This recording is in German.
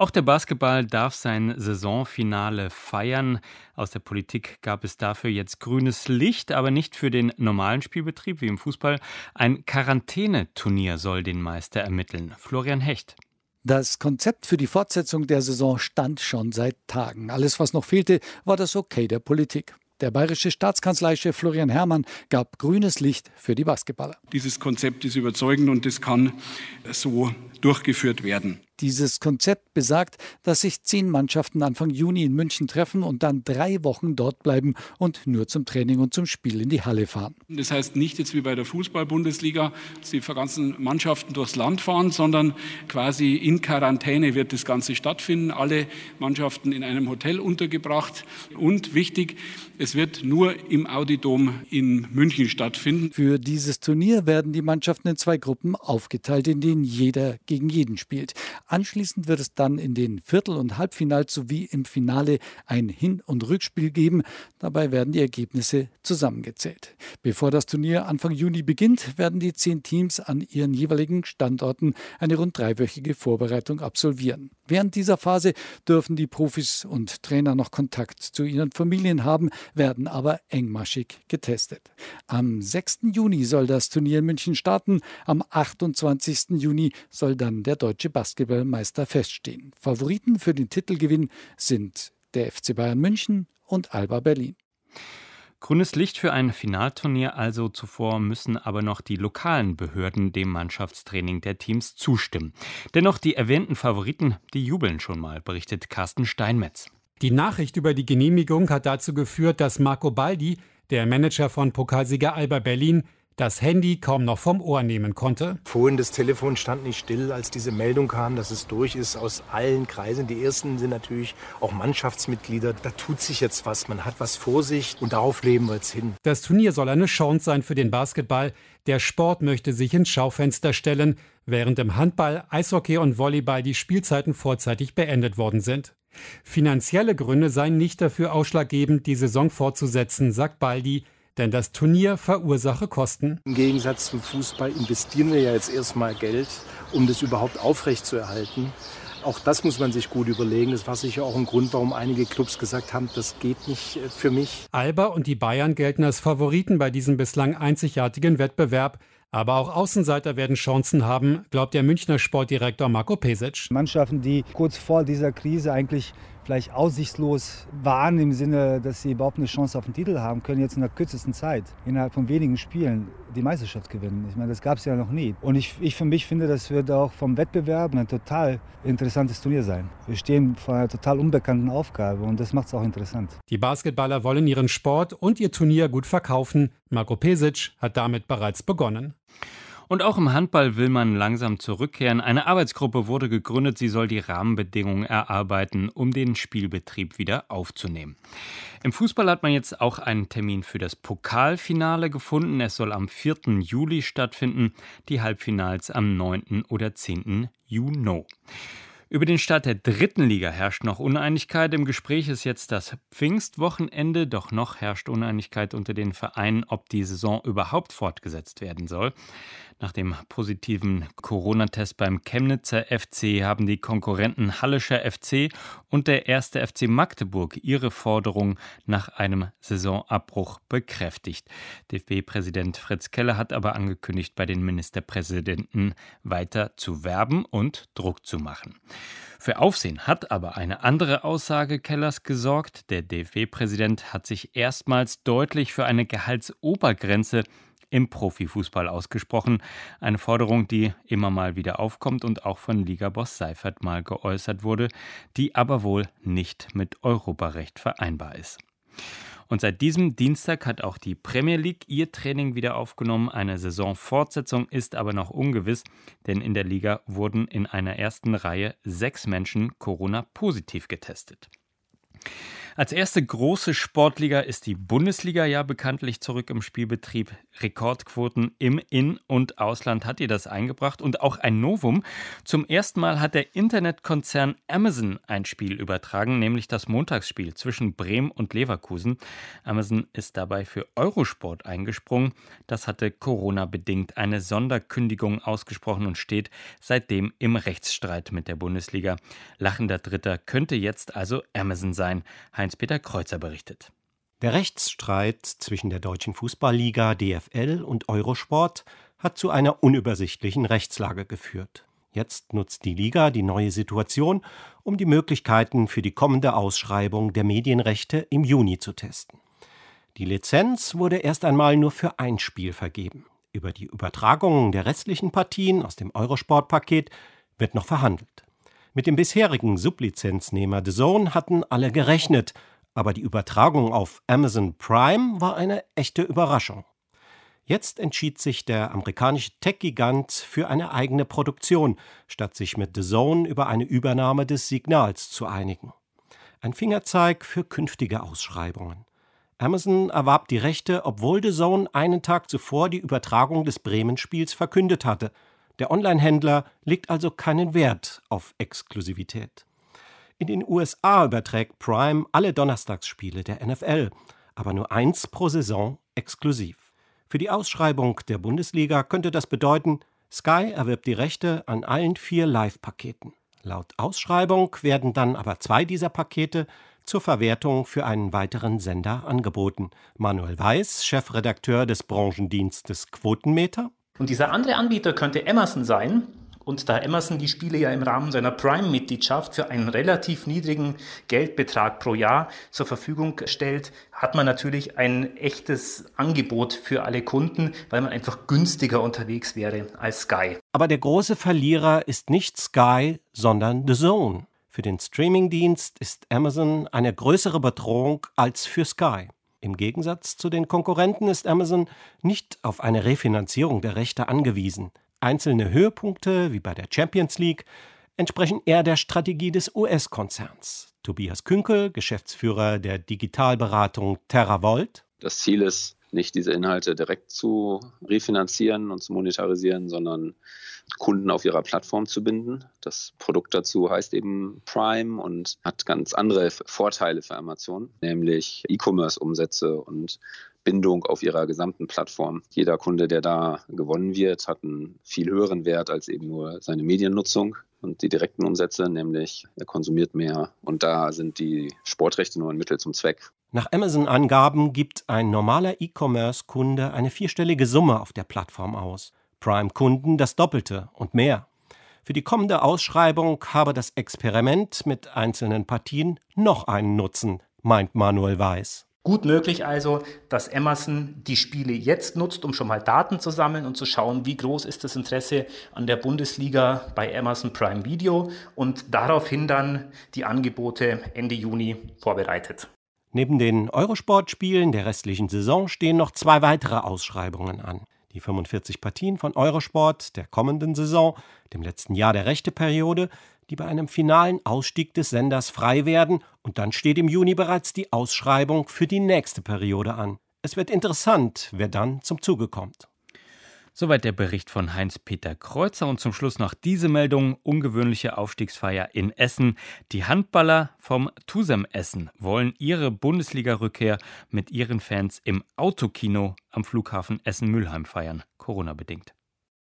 Auch der Basketball darf sein Saisonfinale feiern. Aus der Politik gab es dafür jetzt grünes Licht, aber nicht für den normalen Spielbetrieb wie im Fußball. Ein Quarantäneturnier soll den Meister ermitteln. Florian Hecht. Das Konzept für die Fortsetzung der Saison stand schon seit Tagen. Alles, was noch fehlte, war das Okay der Politik. Der bayerische Staatskanzleichef Florian Herrmann gab grünes Licht für die Basketballer. Dieses Konzept ist überzeugend und es kann so durchgeführt werden. Dieses Konzept besagt, dass sich 10 Mannschaften Anfang Juni in München treffen und dann 3 Wochen dort bleiben und nur zum Training und zum Spiel in die Halle fahren. Das heißt nicht jetzt wie bei der Fußball-Bundesliga, dass die ganzen Mannschaften durchs Land fahren, sondern quasi in Quarantäne wird das Ganze stattfinden. Alle Mannschaften in einem Hotel untergebracht. Und wichtig, es wird nur im Audi-Dom in München stattfinden. Für dieses Turnier werden die Mannschaften in 2 Gruppen aufgeteilt, in denen jeder gegen jeden spielt. Anschließend wird es dann in den Viertel- und Halbfinals sowie im Finale ein Hin- und Rückspiel geben. Dabei werden die Ergebnisse zusammengezählt. Bevor das Turnier Anfang Juni beginnt, werden die 10 Teams an ihren jeweiligen Standorten eine rund 3-wöchige Vorbereitung absolvieren. Während dieser Phase dürfen die Profis und Trainer noch Kontakt zu ihren Familien haben, werden aber engmaschig getestet. Am 6. Juni soll das Turnier in München starten. Am 28. Juni soll dann der deutsche Basketballmeister feststehen. Favoriten für den Titelgewinn sind der FC Bayern München und Alba Berlin. Grünes Licht für ein Finalturnier also, zuvor müssen aber noch die lokalen Behörden dem Mannschaftstraining der Teams zustimmen. Dennoch die erwähnten Favoriten, die jubeln schon mal, berichtet Carsten Steinmetz. Die Nachricht über die Genehmigung hat dazu geführt, dass Marco Baldi, der Manager von Pokalsieger Alba Berlin, das Handy kaum noch vom Ohr nehmen konnte. Vorhin das Telefon stand nicht still, als diese Meldung kam, dass es durch ist aus allen Kreisen. Die ersten sind natürlich auch Mannschaftsmitglieder. Da tut sich jetzt was, man hat was vor sich und darauf leben wir jetzt hin. Das Turnier soll eine Chance sein für den Basketball. Der Sport möchte sich ins Schaufenster stellen, während im Handball, Eishockey und Volleyball die Spielzeiten vorzeitig beendet worden sind. Finanzielle Gründe seien nicht dafür ausschlaggebend, die Saison fortzusetzen, sagt Baldi. Denn das Turnier verursache Kosten. Im Gegensatz zum Fußball investieren wir ja jetzt erstmal Geld, um das überhaupt aufrechtzuerhalten. Auch das muss man sich gut überlegen. Das war sicher auch ein Grund, warum einige Clubs gesagt haben, das geht nicht für mich. Alba und die Bayern gelten als Favoriten bei diesem bislang einzigartigen Wettbewerb. Aber auch Außenseiter werden Chancen haben, glaubt der Münchner Sportdirektor Marco Pesic. Mannschaften, die kurz vor dieser Krise eigentlich vielleicht aussichtslos waren, im Sinne, dass sie überhaupt eine Chance auf den Titel haben, können jetzt in der kürzesten Zeit, innerhalb von wenigen Spielen, die Meisterschaft gewinnen. Ich meine, das gab es ja noch nie. Und ich für mich finde, das wird auch vom Wettbewerb ein total interessantes Turnier sein. Wir stehen vor einer total unbekannten Aufgabe und das macht es auch interessant. Die Basketballer wollen ihren Sport und ihr Turnier gut verkaufen. Marco Pesic hat damit bereits begonnen. Und auch im Handball will man langsam zurückkehren. Eine Arbeitsgruppe wurde gegründet, sie soll die Rahmenbedingungen erarbeiten, um den Spielbetrieb wieder aufzunehmen. Im Fußball hat man jetzt auch einen Termin für das Pokalfinale gefunden. Es soll am 4. Juli stattfinden, die Halbfinals am 9. oder 10. Juni. Über den Start der 3. Liga herrscht noch Uneinigkeit. Im Gespräch ist jetzt das Pfingstwochenende. Doch noch herrscht Uneinigkeit unter den Vereinen, ob die Saison überhaupt fortgesetzt werden soll. Nach dem positiven Corona-Test beim Chemnitzer FC haben die Konkurrenten Hallischer FC und der 1. FC Magdeburg ihre Forderung nach einem Saisonabbruch bekräftigt. DFB-Präsident Fritz Keller hat aber angekündigt, bei den Ministerpräsidenten weiter zu werben und Druck zu machen. Für Aufsehen hat aber eine andere Aussage Kellers gesorgt. Der DFB-Präsident hat sich erstmals deutlich für eine Gehaltsobergrenze im Profifußball ausgesprochen. Eine Forderung, die immer mal wieder aufkommt und auch von Ligaboss Seifert mal geäußert wurde, die aber wohl nicht mit Europarecht vereinbar ist. Und seit diesem Dienstag hat auch die Premier League ihr Training wieder aufgenommen. Eine Saisonfortsetzung ist aber noch ungewiss, denn in der Liga wurden in einer ersten Reihe 6 Menschen Corona-positiv getestet. Als erste große Sportliga ist die Bundesliga ja bekanntlich zurück im Spielbetrieb. Rekordquoten im In- und Ausland hat ihr das eingebracht. Und auch ein Novum. Zum ersten Mal hat der Internetkonzern Amazon ein Spiel übertragen, nämlich das Montagsspiel zwischen Bremen und Leverkusen. Amazon ist dabei für Eurosport eingesprungen. Das hatte Corona-bedingt eine Sonderkündigung ausgesprochen und steht seitdem im Rechtsstreit mit der Bundesliga. Lachender Dritter könnte jetzt also Amazon sein. Heinz-Peter Kreuzer berichtet. Der Rechtsstreit zwischen der Deutschen Fußballliga DFL und Eurosport hat zu einer unübersichtlichen Rechtslage geführt. Jetzt nutzt die Liga die neue Situation, um die Möglichkeiten für die kommende Ausschreibung der Medienrechte im Juni zu testen. Die Lizenz wurde erst einmal nur für ein Spiel vergeben. Über die Übertragung der restlichen Partien aus dem Eurosport-Paket wird noch verhandelt. Mit dem bisherigen Sublizenznehmer DAZN hatten alle gerechnet, aber die Übertragung auf Amazon Prime war eine echte Überraschung. Jetzt entschied sich der amerikanische Tech-Gigant für eine eigene Produktion, statt sich mit DAZN über eine Übernahme des Signals zu einigen. Ein Fingerzeig für künftige Ausschreibungen. Amazon erwarb die Rechte, obwohl DAZN einen Tag zuvor die Übertragung des Bremen-Spiels verkündet hatte. Der Online-Händler legt also keinen Wert auf Exklusivität. In den USA überträgt Prime alle Donnerstagsspiele der NFL, aber nur eins pro Saison exklusiv. Für die Ausschreibung der Bundesliga könnte das bedeuten, Sky erwirbt die Rechte an allen 4 Live-Paketen. Laut Ausschreibung werden dann aber 2 dieser Pakete zur Verwertung für einen weiteren Sender angeboten. Manuel Weiß, Chefredakteur des Branchendienstes Quotenmeter. Und dieser andere Anbieter könnte Amazon sein. Und da Amazon die Spiele ja im Rahmen seiner Prime-Mitgliedschaft für einen relativ niedrigen Geldbetrag pro Jahr zur Verfügung stellt, hat man natürlich ein echtes Angebot für alle Kunden, weil man einfach günstiger unterwegs wäre als Sky. Aber der große Verlierer ist nicht Sky, sondern DAZN. Für den Streamingdienst ist Amazon eine größere Bedrohung als für Sky. Im Gegensatz zu den Konkurrenten ist Amazon nicht auf eine Refinanzierung der Rechte angewiesen. Einzelne Höhepunkte, wie bei der Champions League, entsprechen eher der Strategie des US-Konzerns. Tobias Künkel, Geschäftsführer der Digitalberatung TerraVolt. Das Ziel ist, nicht diese Inhalte direkt zu refinanzieren und zu monetarisieren, sondern Kunden auf ihrer Plattform zu binden. Das Produkt dazu heißt eben Prime und hat ganz andere Vorteile für Amazon, nämlich E-Commerce-Umsätze und Bindung auf ihrer gesamten Plattform. Jeder Kunde, der da gewonnen wird, hat einen viel höheren Wert als eben nur seine Mediennutzung und die direkten Umsätze, nämlich er konsumiert mehr und da sind die Sportrechte nur ein Mittel zum Zweck. Nach Amazon-Angaben gibt ein normaler E-Commerce-Kunde eine 4-stellige Summe auf der Plattform aus. Prime-Kunden das Doppelte und mehr. Für die kommende Ausschreibung habe das Experiment mit einzelnen Partien noch einen Nutzen, meint Manuel Weiß. Gut möglich also, dass Amazon die Spiele jetzt nutzt, um schon mal Daten zu sammeln und zu schauen, wie groß ist das Interesse an der Bundesliga bei Amazon Prime Video und daraufhin dann die Angebote Ende Juni vorbereitet. Neben den Eurosport-Spielen der restlichen Saison stehen noch 2 weitere Ausschreibungen an. Die 45 Partien von Eurosport der kommenden Saison, dem letzten Jahr der Rechteperiode, die bei einem finalen Ausstieg des Senders frei werden, und dann steht im Juni bereits die Ausschreibung für die nächste Periode an. Es wird interessant, wer dann zum Zuge kommt. Soweit der Bericht von Heinz-Peter Kreuzer und zum Schluss noch diese Meldung: ungewöhnliche Aufstiegsfeier in Essen. Die Handballer vom TuSem Essen wollen ihre Bundesliga-Rückkehr mit ihren Fans im Autokino am Flughafen Essen-Mülheim feiern, Corona-bedingt.